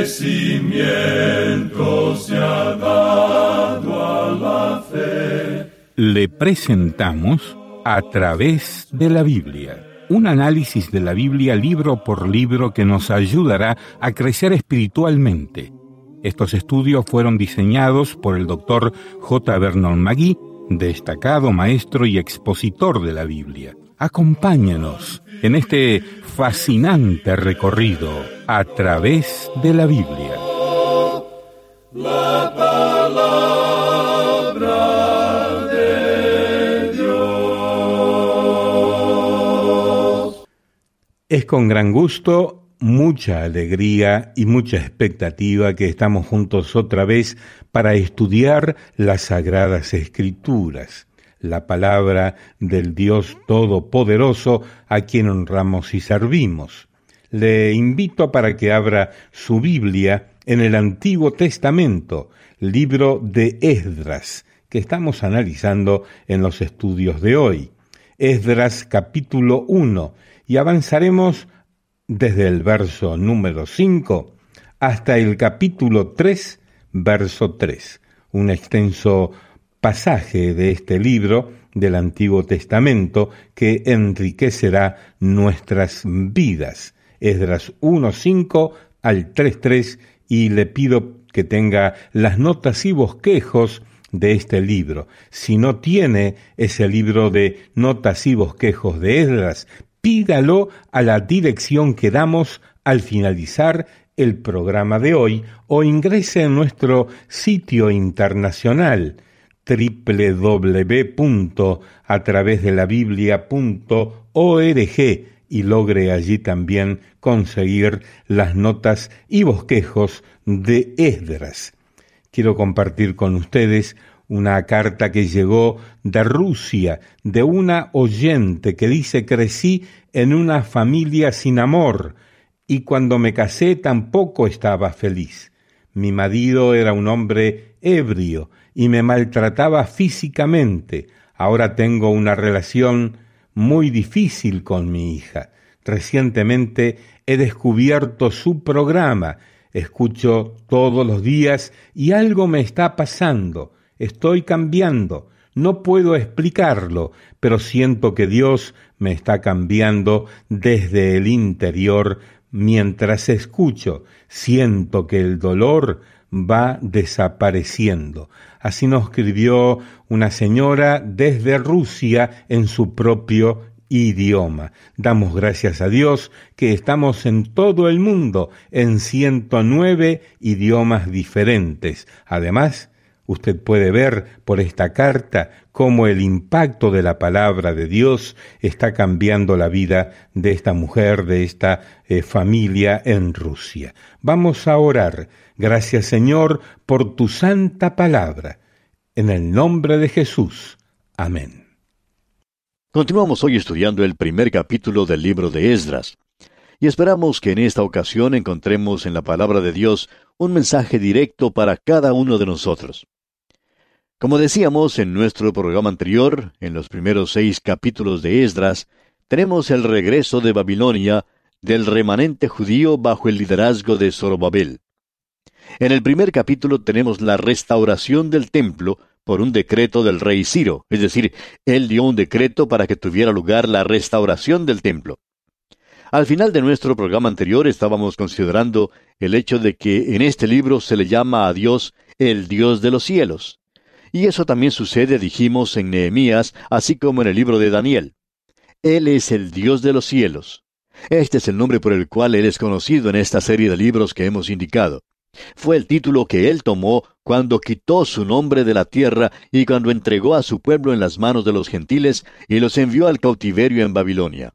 crecimiento se ha dado a la fe. Le presentamos A través de la Biblia, un análisis de la Biblia libro por libro que nos ayudará a crecer espiritualmente. Estos estudios fueron diseñados por el Dr. J. Vernon McGee, destacado maestro y expositor de la Biblia. Acompáñanos en este fascinante recorrido a través de la Biblia. La palabra de Dios. Es con gran gusto, mucha alegría y mucha expectativa que estamos juntos otra vez para estudiar las Sagradas Escrituras, la palabra del Dios Todopoderoso a quien honramos y servimos. Le invito para que abra su Biblia en el Antiguo Testamento, libro de Esdras, que estamos analizando en los estudios de hoy. Esdras capítulo 1, y avanzaremos desde el verso número 5 hasta el capítulo 3, verso 3, un extenso pasaje de este libro del Antiguo Testamento que enriquecerá nuestras vidas. Esdras 1:5 al 3:3, y le pido que tenga las notas y bosquejos de este libro. Si no tiene ese libro de notas y bosquejos de Esdras, pídalo a la dirección que damos al finalizar el programa de hoy, o ingrese en nuestro sitio internacional www.atravesdelabiblia.org y logre allí también conseguir las notas y bosquejos de Esdras. Quiero compartir con ustedes una carta que llegó de Rusia, de una oyente que dice: crecí en una familia sin amor, y cuando me casé tampoco estaba feliz. Mi marido era un hombre ebrio y me maltrataba físicamente. Ahora tengo una relación muy difícil con mi hija. Recientemente he descubierto su programa. Escucho todos los días y algo me está pasando. Estoy cambiando. No puedo explicarlo, pero siento que Dios me está cambiando desde el interior. Mientras escucho, siento que el dolor va desapareciendo. Así nos escribió una señora desde Rusia en su propio idioma. Damos gracias a Dios que estamos en todo el mundo, en 109 idiomas diferentes. Además, usted puede ver por esta carta cómo el impacto de la palabra de Dios está cambiando la vida de esta mujer, de esta familia en Rusia. Vamos a orar. Gracias, Señor, por tu santa palabra. En el nombre de Jesús. Amén. Continuamos hoy estudiando el primer capítulo del libro de Esdras, y esperamos que en esta ocasión encontremos en la palabra de Dios un mensaje directo para cada uno de nosotros. Como decíamos en nuestro programa anterior, en los primeros 6 capítulos de Esdras, tenemos el regreso de Babilonia del remanente judío bajo el liderazgo de Zorobabel. En el primer capítulo tenemos la restauración del templo por un decreto del rey Ciro, es decir, él dio un decreto para que tuviera lugar la restauración del templo. Al final de nuestro programa anterior estábamos considerando el hecho de que en este libro se le llama a Dios el Dios de los cielos. Y eso también sucede, dijimos, en Nehemías, así como en el libro de Daniel. Él es el Dios de los cielos. Este es el nombre por el cual Él es conocido en esta serie de libros que hemos indicado. Fue el título que Él tomó cuando quitó su nombre de la tierra y cuando entregó a su pueblo en las manos de los gentiles y los envió al cautiverio en Babilonia.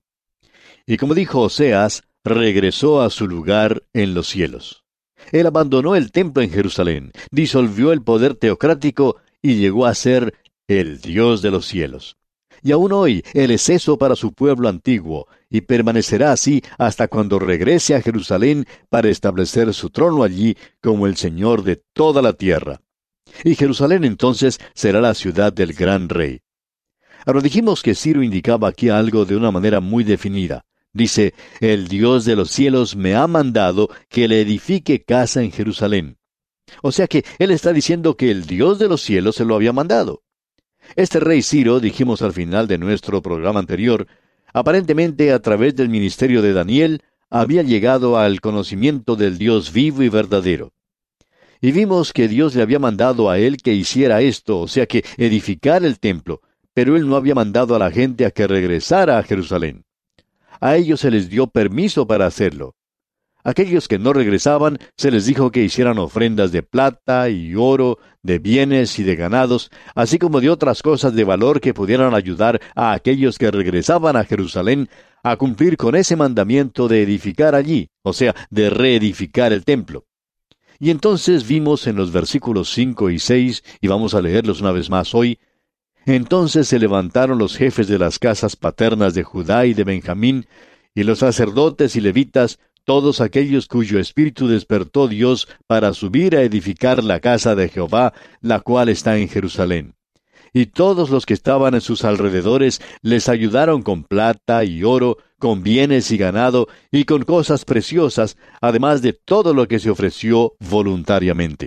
Y como dijo Oseas, regresó a su lugar en los cielos. Él abandonó el templo en Jerusalén, disolvió el poder teocrático y llegó a ser el Dios de los cielos. Y aún hoy Él es eso para su pueblo antiguo, y permanecerá así hasta cuando regrese a Jerusalén para establecer su trono allí como el Señor de toda la tierra. Y Jerusalén entonces será la ciudad del gran rey. Ahora dijimos que Ciro indicaba aquí algo de una manera muy definida. Dice, el Dios de los cielos me ha mandado que le edifique casa en Jerusalén. O sea que él está diciendo que el Dios de los cielos se lo había mandado. Este rey Ciro, dijimos al final de nuestro programa anterior, aparentemente a través del ministerio de Daniel, había llegado al conocimiento del Dios vivo y verdadero. Y vimos que Dios le había mandado a él que hiciera esto, o sea que edificara el templo, pero él no había mandado a la gente a que regresara a Jerusalén. A ellos se les dio permiso para hacerlo. Aquellos que no regresaban, se les dijo que hicieran ofrendas de plata y oro, de bienes y de ganados, así como de otras cosas de valor que pudieran ayudar a aquellos que regresaban a Jerusalén a cumplir con ese mandamiento de edificar allí, o sea, de reedificar el templo. Y entonces vimos en los versículos 5 y 6, y vamos a leerlos una vez más hoy, entonces se levantaron los jefes de las casas paternas de Judá y de Benjamín, y los sacerdotes y levitas, todos aquellos cuyo espíritu despertó Dios para subir a edificar la casa de Jehová, la cual está en Jerusalén. Y todos los que estaban en sus alrededores les ayudaron con plata y oro, con bienes y ganado, y con cosas preciosas, además de todo lo que se ofreció voluntariamente.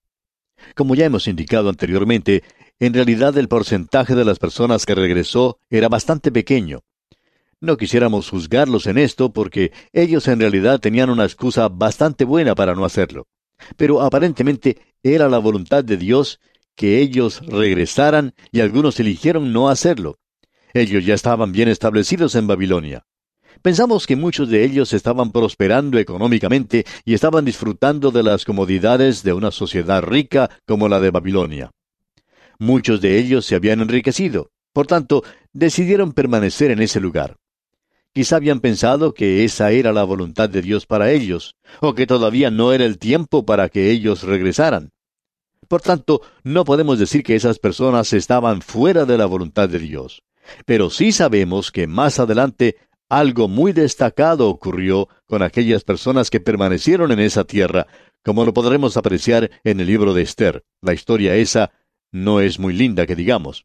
Como ya hemos indicado anteriormente, en realidad el porcentaje de las personas que regresó era bastante pequeño. No quisiéramos juzgarlos en esto porque ellos en realidad tenían una excusa bastante buena para no hacerlo. Pero aparentemente era la voluntad de Dios que ellos regresaran y algunos eligieron no hacerlo. Ellos ya estaban bien establecidos en Babilonia. Pensamos que muchos de ellos estaban prosperando económicamente y estaban disfrutando de las comodidades de una sociedad rica como la de Babilonia. Muchos de ellos se habían enriquecido, por tanto, decidieron permanecer en ese lugar. Quizá habían pensado que esa era la voluntad de Dios para ellos, o que todavía no era el tiempo para que ellos regresaran. Por tanto, no podemos decir que esas personas estaban fuera de la voluntad de Dios. Pero sí sabemos que más adelante algo muy destacado ocurrió con aquellas personas que permanecieron en esa tierra, como lo podremos apreciar en el libro de Esther. La historia esa no es muy linda, que digamos.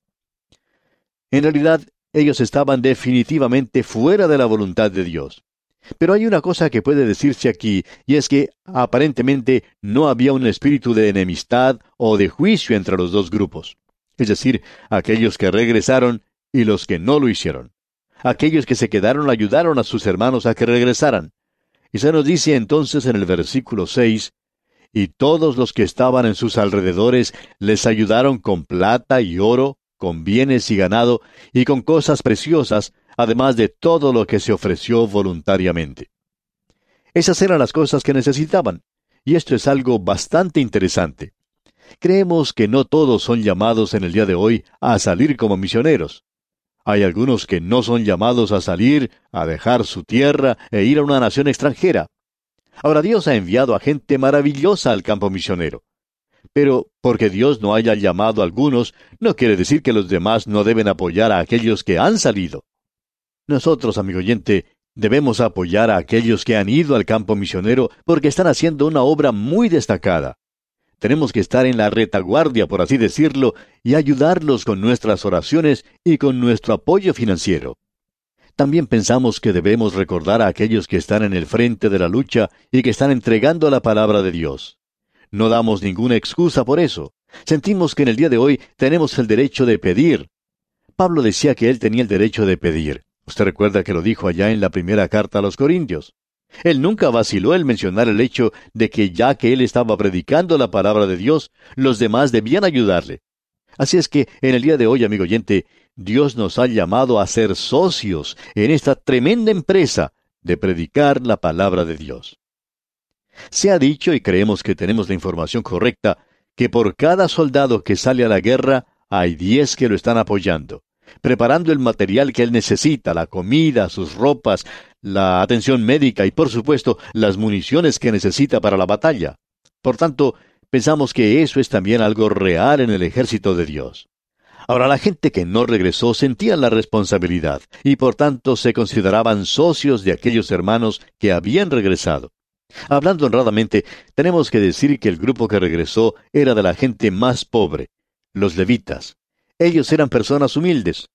En realidad, ellos estaban definitivamente fuera de la voluntad de Dios. Pero hay una cosa que puede decirse aquí, y es que aparentemente no había un espíritu de enemistad o de juicio entre los dos grupos. Es decir, aquellos que regresaron y los que no lo hicieron. Aquellos que se quedaron ayudaron a sus hermanos a que regresaran. Y se nos dice entonces en el versículo 6, y todos los que estaban en sus alrededores les ayudaron con plata y oro, con bienes y ganado, y con cosas preciosas, además de todo lo que se ofreció voluntariamente. Esas eran las cosas que necesitaban, y esto es algo bastante interesante. Creemos que no todos son llamados en el día de hoy a salir como misioneros. Hay algunos que no son llamados a salir, a dejar su tierra e ir a una nación extranjera. Ahora Dios ha enviado a gente maravillosa al campo misionero. Pero porque Dios no haya llamado a algunos, no quiere decir que los demás no deben apoyar a aquellos que han salido. Nosotros, amigo oyente, debemos apoyar a aquellos que han ido al campo misionero porque están haciendo una obra muy destacada. Tenemos que estar en la retaguardia, por así decirlo, y ayudarlos con nuestras oraciones y con nuestro apoyo financiero. También pensamos que debemos recordar a aquellos que están en el frente de la lucha y que están entregando la palabra de Dios. No damos ninguna excusa por eso. Sentimos que en el día de hoy tenemos el derecho de pedir. Pablo decía que él tenía el derecho de pedir. Usted recuerda que lo dijo allá en la primera carta a los Corintios. Él nunca vaciló en mencionar el hecho de que ya que él estaba predicando la palabra de Dios, los demás debían ayudarle. Así es que en el día de hoy, amigo oyente, Dios nos ha llamado a ser socios en esta tremenda empresa de predicar la palabra de Dios. Se ha dicho, y creemos que tenemos la información correcta, que por cada soldado que sale a la guerra, hay 10 que lo están apoyando, preparando el material que él necesita, la comida, sus ropas, la atención médica y, por supuesto, las municiones que necesita para la batalla. Por tanto, pensamos que eso es también algo real en el ejército de Dios. Ahora, la gente que no regresó sentía la responsabilidad y, por tanto, se consideraban socios de aquellos hermanos que habían regresado. Hablando honradamente, tenemos que decir que el grupo que regresó era de la gente más pobre, los levitas. Ellos eran personas humildes,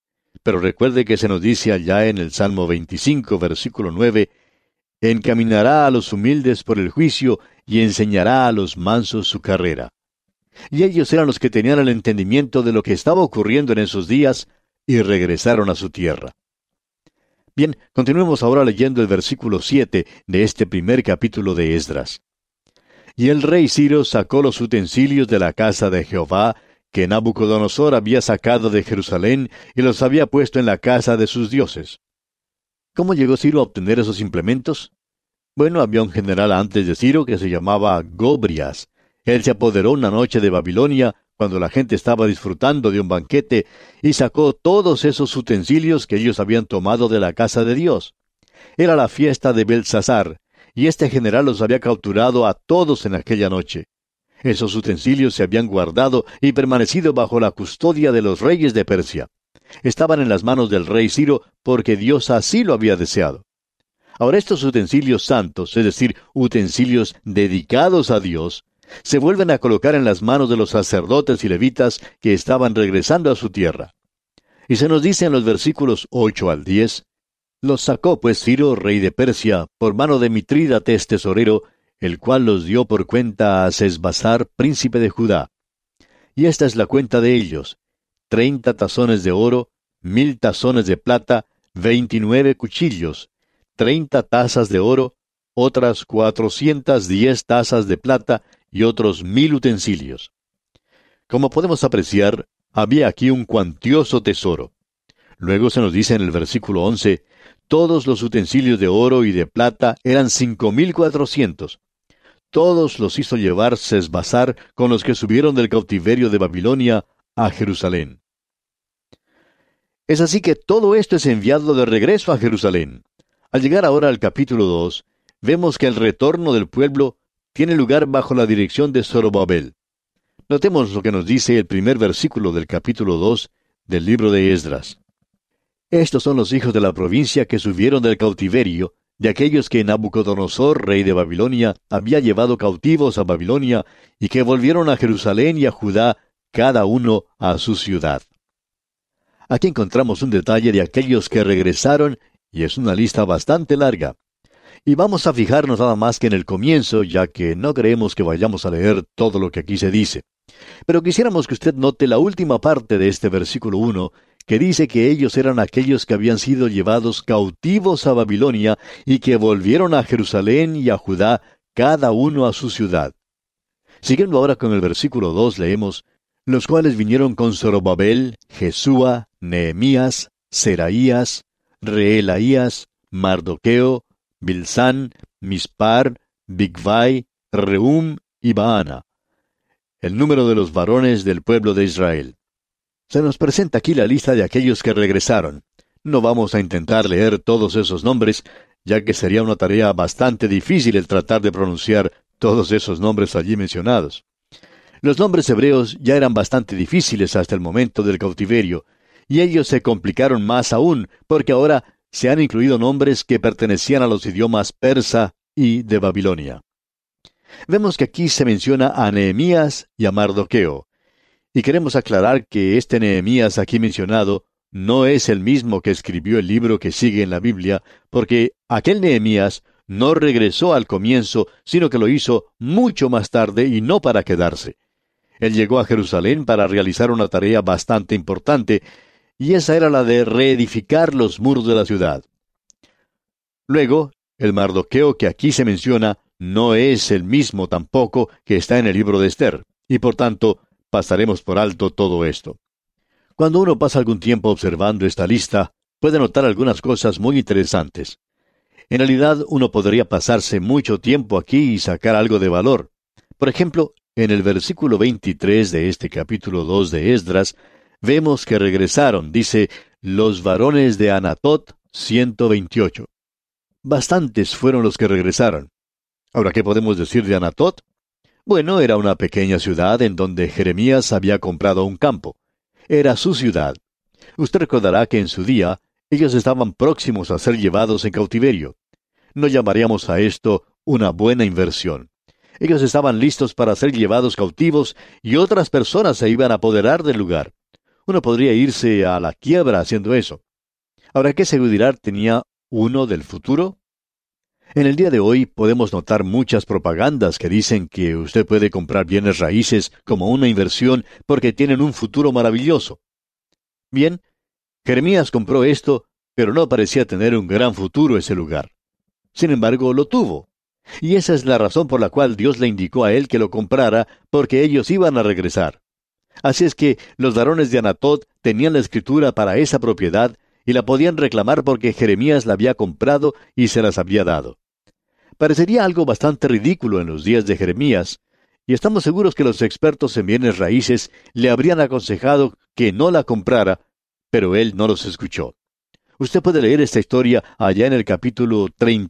Pero recuerde que se nos dice allá en el Salmo 25, versículo 9, encaminará a los humildes por el juicio y enseñará a los mansos su carrera. Y ellos eran los que tenían el entendimiento de lo que estaba ocurriendo en esos días y regresaron a su tierra. Bien, continuemos ahora leyendo el versículo 7 de este primer capítulo de Esdras. Y el rey Ciro sacó los utensilios de la casa de Jehová, que Nabucodonosor había sacado de Jerusalén, y los había puesto en la casa de sus dioses. ¿Cómo llegó Ciro a obtener esos implementos? Bueno, había un general antes de Ciro que se llamaba Gobrias. Él se apoderó una noche de Babilonia, cuando la gente estaba disfrutando de un banquete, y sacó todos esos utensilios que ellos habían tomado de la casa de Dios. Era la fiesta de Belsasar, y este general los había capturado a todos en aquella noche. Esos utensilios se habían guardado y permanecido bajo la custodia de los reyes de Persia. Estaban en las manos del rey Ciro porque Dios así lo había deseado. Ahora estos utensilios santos, es decir, utensilios dedicados a Dios, se vuelven a colocar en las manos de los sacerdotes y levitas que estaban regresando a su tierra. Y se nos dice en los versículos 8 al 10, los sacó pues Ciro, rey de Persia, por mano de Mitrídates tesorero, el cual los dio por cuenta a Sesbazar, príncipe de Judá. Y esta es la cuenta de ellos: 30 tazones de oro, 1000 tazones de plata, 29 cuchillos, 30 tazas de oro, otras 410 tazas de plata y otros 1000 utensilios. Como podemos apreciar, había aquí un cuantioso tesoro. Luego se nos dice en el versículo 11, todos los utensilios de oro y de plata eran 5400. Todos los hizo llevar Sesbazar con los que subieron del cautiverio de Babilonia a Jerusalén. Es así que todo esto es enviado de regreso a Jerusalén. Al llegar ahora al capítulo 2, vemos que el retorno del pueblo tiene lugar bajo la dirección de Zorobabel. Notemos lo que nos dice el primer versículo del capítulo 2 del libro de Esdras. Estos son los hijos de la provincia que subieron del cautiverio, de aquellos que Nabucodonosor, rey de Babilonia, había llevado cautivos a Babilonia, y que volvieron a Jerusalén y a Judá, cada uno a su ciudad. Aquí encontramos un detalle de aquellos que regresaron, y es una lista bastante larga. Y vamos a fijarnos nada más que en el comienzo, ya que no creemos que vayamos a leer todo lo que aquí se dice. Pero quisiéramos que usted note la última parte de este versículo 1, que dice que ellos eran aquellos que habían sido llevados cautivos a Babilonia y que volvieron a Jerusalén y a Judá, cada uno a su ciudad. Siguiendo ahora con el versículo 2, leemos, los cuales vinieron con Zorobabel, Jesúa, Nehemías, Seraías, Reelaías, Mardoqueo, Bilsán, Mispar, Bigvai, Rehum y Baana. El número de los varones del pueblo de Israel. Se nos presenta aquí la lista de aquellos que regresaron. No vamos a intentar leer todos esos nombres, ya que sería una tarea bastante difícil el tratar de pronunciar todos esos nombres allí mencionados. Los nombres hebreos ya eran bastante difíciles hasta el momento del cautiverio, y ellos se complicaron más aún, porque ahora se han incluido nombres que pertenecían a los idiomas persa y de Babilonia. Vemos que aquí se menciona a Nehemías y a Mardoqueo, y queremos aclarar que este Nehemías aquí mencionado no es el mismo que escribió el libro que sigue en la Biblia, porque aquel Nehemías no regresó al comienzo, sino que lo hizo mucho más tarde y no para quedarse. Él llegó a Jerusalén para realizar una tarea bastante importante, y esa era la de reedificar los muros de la ciudad. Luego, el Mardoqueo que aquí se menciona no es el mismo tampoco que está en el libro de Esther, y por tanto pasaremos por alto todo esto. Cuando uno pasa algún tiempo observando esta lista, puede notar algunas cosas muy interesantes. En realidad, uno podría pasarse mucho tiempo aquí y sacar algo de valor. Por ejemplo, en el versículo 23 de este capítulo 2 de Esdras, vemos que regresaron, dice, los varones de Anatot, 128. Bastantes fueron los que regresaron. Ahora, ¿qué podemos decir de Anatot? Bueno, era una pequeña ciudad en donde Jeremías había comprado un campo. Era su ciudad. Usted recordará que en su día, ellos estaban próximos a ser llevados en cautiverio. No llamaríamos a esto una buena inversión. Ellos estaban listos para ser llevados cautivos y otras personas se iban a apoderar del lugar. Uno podría irse a la quiebra haciendo eso. Ahora, ¿qué seguridad tenía uno del futuro? En el día de hoy podemos notar muchas propagandas que dicen que usted puede comprar bienes raíces como una inversión porque tienen un futuro maravilloso. Bien, Jeremías compró esto, pero no parecía tener un gran futuro ese lugar. Sin embargo, lo tuvo. Y esa es la razón por la cual Dios le indicó a él que lo comprara, porque ellos iban a regresar. Así es que los varones de Anatot tenían la escritura para esa propiedad y la podían reclamar porque Jeremías la había comprado y se las había dado. Parecería algo bastante ridículo en los días de Jeremías, y estamos seguros que los expertos en bienes raíces le habrían aconsejado que no la comprara, pero él no los escuchó. Usted puede leer esta historia allá en el capítulo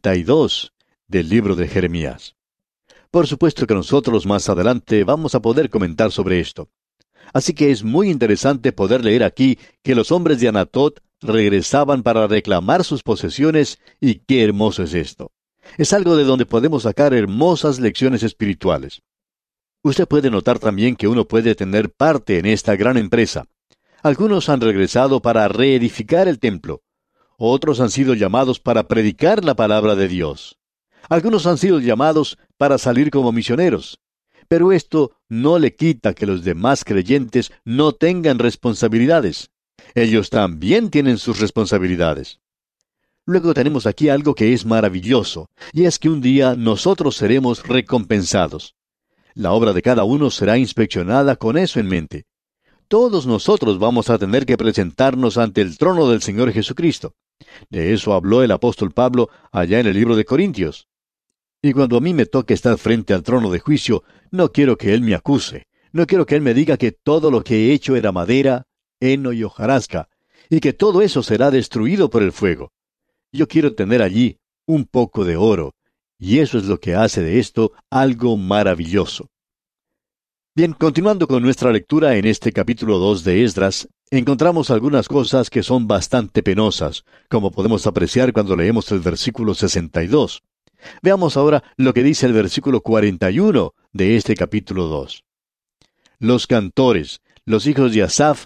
32 del libro de Jeremías. Por supuesto que nosotros más adelante vamos a poder comentar sobre esto. Así que es muy interesante poder leer aquí que los hombres de Anatot regresaban para reclamar sus posesiones, y qué hermoso es esto. Es algo de donde podemos sacar hermosas lecciones espirituales. Usted puede notar también que uno puede tener parte en esta gran empresa. Algunos han regresado para reedificar el templo. Otros han sido llamados para predicar la palabra de Dios. Algunos han sido llamados para salir como misioneros. Pero esto no le quita que los demás creyentes no tengan responsabilidades. Ellos también tienen sus responsabilidades. Luego tenemos aquí algo que es maravilloso, y es que un día nosotros seremos recompensados. La obra de cada uno será inspeccionada con eso en mente. Todos nosotros vamos a tener que presentarnos ante el trono del Señor Jesucristo. De eso habló el apóstol Pablo allá en el libro de Corintios. Y cuando a mí me toque estar frente al trono de juicio, no quiero que Él me acuse. No quiero que Él me diga que todo lo que he hecho era madera, heno y hojarasca, y que todo eso será destruido por el fuego. Yo quiero tener allí un poco de oro, y eso es lo que hace de esto algo maravilloso. Bien, continuando con nuestra lectura en este capítulo 2 de Esdras, encontramos algunas cosas que son bastante penosas, como podemos apreciar cuando leemos el versículo 62. Veamos ahora lo que dice el versículo 41 de este capítulo 2. Los cantores, los hijos de Asaf,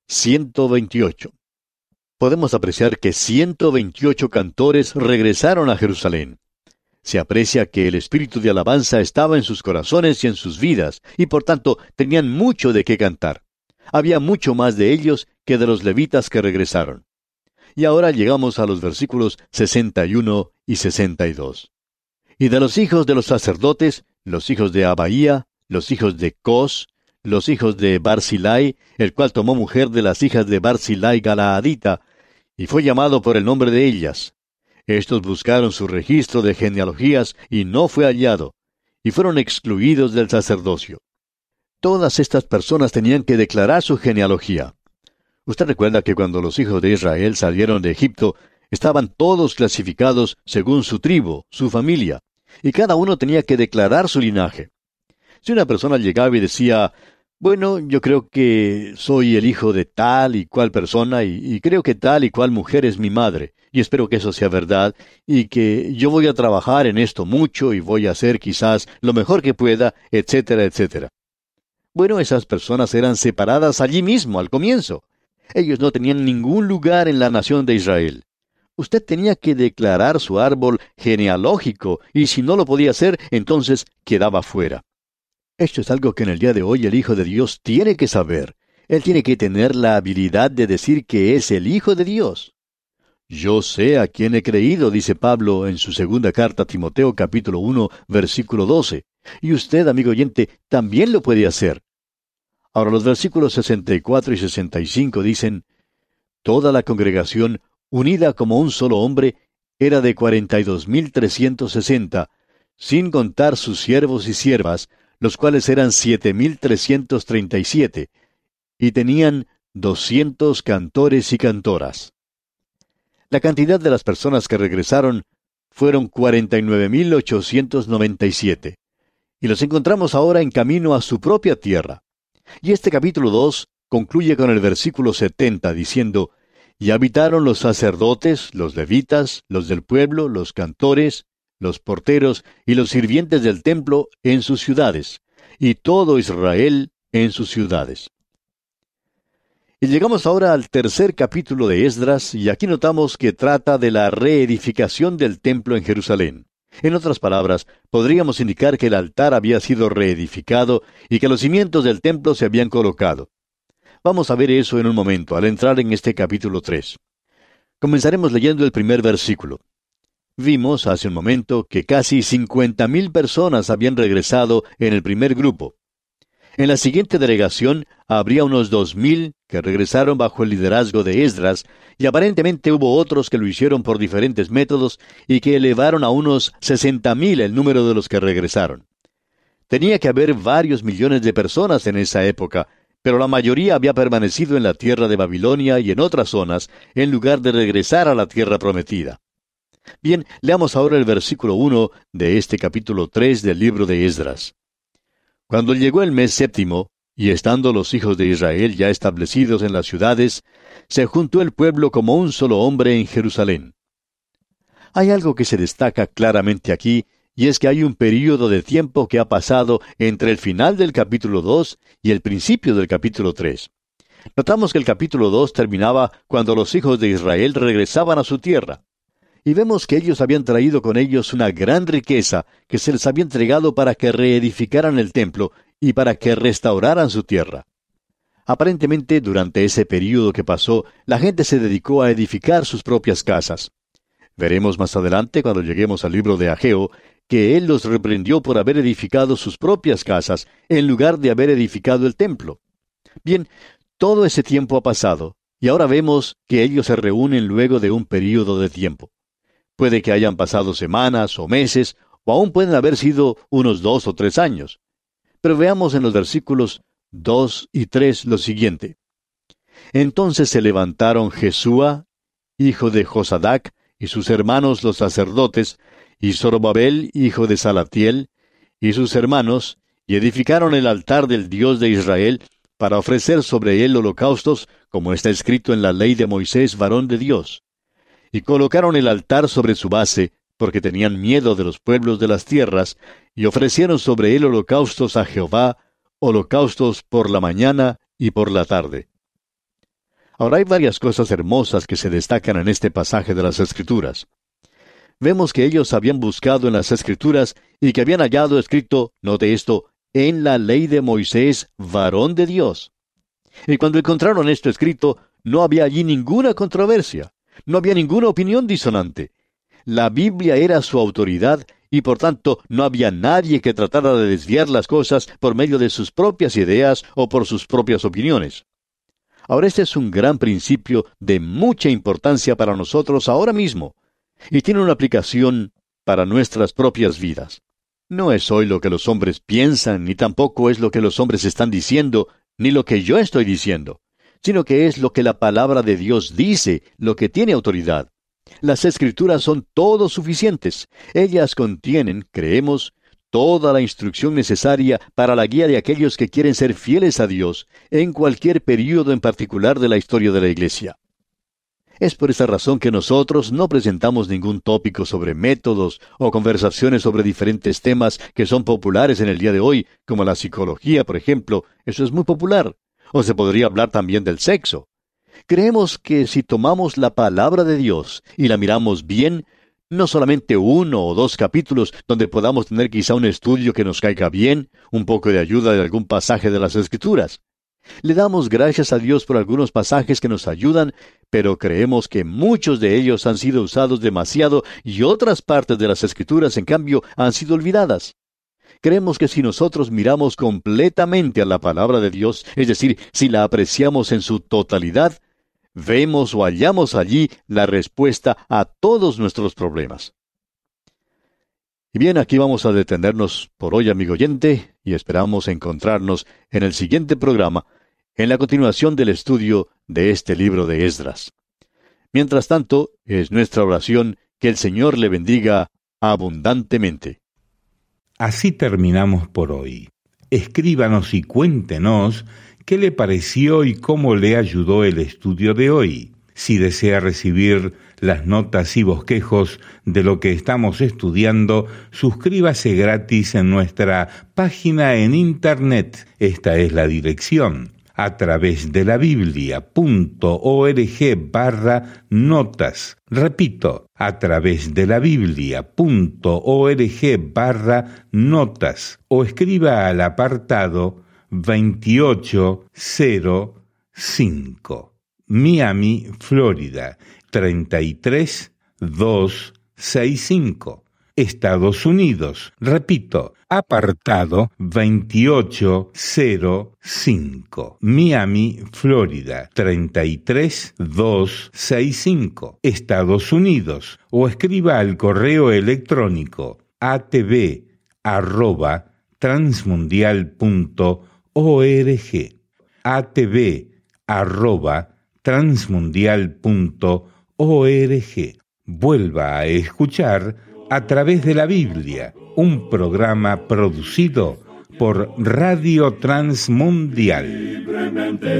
128. Podemos apreciar que 128 cantores regresaron a Jerusalén. Se aprecia que el espíritu de alabanza estaba en sus corazones y en sus vidas, y por tanto tenían mucho de qué cantar. Había mucho más de ellos que de los levitas que regresaron. Y ahora llegamos a los versículos 61 y 62. Y de los hijos de los sacerdotes, los hijos de Abaía, los hijos de Cos, los hijos de Barzilai, el cual tomó mujer de las hijas de Barzilai Galaadita, y fue llamado por el nombre de ellas. Estos buscaron su registro de genealogías y no fue hallado, y fueron excluidos del sacerdocio. Todas estas personas tenían que declarar su genealogía. Usted recuerda que cuando los hijos de Israel salieron de Egipto, estaban todos clasificados según su tribu, su familia, y cada uno tenía que declarar su linaje. Si una persona llegaba y decía, bueno, yo creo que soy el hijo de tal y cual persona, y creo que tal y cual mujer es mi madre, y espero que eso sea verdad, y que yo voy a trabajar en esto mucho y voy a hacer quizás lo mejor que pueda, etcétera, etcétera. Bueno, esas personas eran separadas allí mismo, al comienzo. Ellos no tenían ningún lugar en la nación de Israel. Usted tenía que declarar su árbol genealógico, y si no lo podía hacer, entonces quedaba fuera. Esto es algo que en el día de hoy el Hijo de Dios tiene que saber. Él tiene que tener la habilidad de decir que es el Hijo de Dios. Yo sé a quién he creído, dice Pablo en su segunda carta a Timoteo, capítulo 1, versículo 12. Y usted, amigo oyente, también lo puede hacer. Ahora los versículos 64 y 65 dicen, toda la congregación, unida como un solo hombre, era de 42,360, sin contar sus siervos y siervas, los cuales eran 7,337, y tenían 200 cantores y cantoras. La cantidad de las personas que regresaron fueron 49,897, y los encontramos ahora en camino a su propia tierra. Y este capítulo 2 concluye con el versículo 70, diciendo, y habitaron los sacerdotes, los levitas, los del pueblo, los cantores, los porteros y los sirvientes del templo en sus ciudades, y todo Israel en sus ciudades. Y llegamos ahora al tercer capítulo de Esdras, y aquí notamos que trata de la reedificación del templo en Jerusalén. En otras palabras, podríamos indicar que el altar había sido reedificado y que los cimientos del templo se habían colocado. Vamos a ver eso en un momento, al entrar en este capítulo 3. Comenzaremos leyendo el primer versículo. Vimos hace un momento que casi 50,000 personas habían regresado en el primer grupo. En la siguiente delegación habría unos 2,000 que regresaron bajo el liderazgo de Esdras, y aparentemente hubo otros que lo hicieron por diferentes métodos y que elevaron a unos 60,000 el número de los que regresaron. Tenía que haber varios millones de personas en esa época, pero la mayoría había permanecido en la tierra de Babilonia y en otras zonas, en lugar de regresar a la tierra prometida. Bien, leamos ahora el versículo 1 de este capítulo 3 del libro de Esdras. Cuando llegó el mes séptimo, y estando los hijos de Israel ya establecidos en las ciudades, se juntó el pueblo como un solo hombre en Jerusalén. Hay algo que se destaca claramente aquí, y es que hay un período de tiempo que ha pasado entre el final del capítulo 2 y el principio del capítulo 3. Notamos que el capítulo 2 terminaba cuando los hijos de Israel regresaban a su tierra. Y vemos que ellos habían traído con ellos una gran riqueza que se les había entregado para que reedificaran el templo y para que restauraran su tierra. Aparentemente, durante ese período que pasó, la gente se dedicó a edificar sus propias casas. Veremos más adelante, cuando lleguemos al libro de Ageo, que él los reprendió por haber edificado sus propias casas en lugar de haber edificado el templo. Bien, todo ese tiempo ha pasado, y ahora vemos que ellos se reúnen luego de un período de tiempo. Puede que hayan pasado semanas o meses, o aún pueden haber sido unos 2 o 3 años. Pero veamos en los versículos 2 y 3 lo siguiente. Entonces se levantaron Jesúa, hijo de Josadac, y sus hermanos los sacerdotes, y Zorobabel, hijo de Salatiel, y sus hermanos, y edificaron el altar del Dios de Israel, para ofrecer sobre él holocaustos, como está escrito en la ley de Moisés, varón de Dios. Y colocaron el altar sobre su base, porque tenían miedo de los pueblos de las tierras, y ofrecieron sobre él holocaustos a Jehová, holocaustos por la mañana y por la tarde. Ahora hay varias cosas hermosas que se destacan en este pasaje de las Escrituras. Vemos que ellos habían buscado en las Escrituras y que habían hallado escrito, note esto, en la ley de Moisés, varón de Dios. Y cuando encontraron esto escrito, no había allí ninguna controversia. No había ninguna opinión disonante. La Biblia era su autoridad y por tanto no había nadie que tratara de desviar las cosas por medio de sus propias ideas o por sus propias opiniones. Ahora este es un gran principio de mucha importancia para nosotros ahora mismo y tiene una aplicación para nuestras propias vidas. No es hoy lo que los hombres piensan, ni tampoco es lo que los hombres están diciendo, ni lo que yo estoy diciendo, sino que es lo que la palabra de Dios dice, lo que tiene autoridad. Las Escrituras son todo suficientes. Ellas contienen, creemos, toda la instrucción necesaria para la guía de aquellos que quieren ser fieles a Dios en cualquier período en particular de la historia de la Iglesia. Es por esa razón que nosotros no presentamos ningún tópico sobre métodos o conversaciones sobre diferentes temas que son populares en el día de hoy, como la psicología, por ejemplo. Eso es muy popular. O se podría hablar también del sexo. Creemos que si tomamos la palabra de Dios y la miramos bien, no solamente 1 o 2 capítulos donde podamos tener quizá un estudio que nos caiga bien, un poco de ayuda de algún pasaje de las Escrituras. Le damos gracias a Dios por algunos pasajes que nos ayudan, pero creemos que muchos de ellos han sido usados demasiado y otras partes de las Escrituras, en cambio, han sido olvidadas. Creemos que si nosotros miramos completamente a la palabra de Dios, es decir, si la apreciamos en su totalidad, vemos o hallamos allí la respuesta a todos nuestros problemas. Y bien, aquí vamos a detenernos por hoy, amigo oyente, y esperamos encontrarnos en el siguiente programa, en la continuación del estudio de este libro de Esdras. Mientras tanto, es nuestra oración que el Señor le bendiga abundantemente. Así terminamos por hoy. Escríbanos y cuéntenos qué le pareció y cómo le ayudó el estudio de hoy. Si desea recibir las notas y bosquejos de lo que estamos estudiando, suscríbase gratis en nuestra página en internet. Esta es la dirección: a través de la biblia.org/notas. Repito, a través de la biblia.org/notas o escriba al apartado 2805, Miami, Florida 33265. Estados Unidos. Repito, apartado 2805, Miami, Florida 33265, Estados Unidos. O escriba al correo electrónico atv@transmundial.org, atv@transmundial.org. Vuelva a escuchar A través de la Biblia, un programa producido por Radio Transmundial. Libremente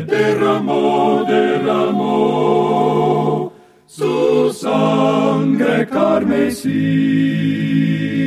derramó su sangre carmesí.